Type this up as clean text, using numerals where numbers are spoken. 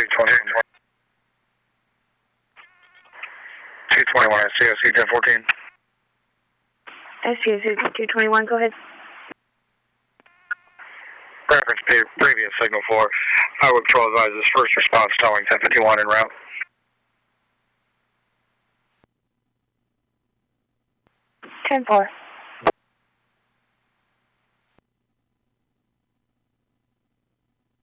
221 SCSC 1014. SCSC 221, go ahead. Reference previous signal 4. Highway Patrol advises first response towing 1051 en route. 10-4.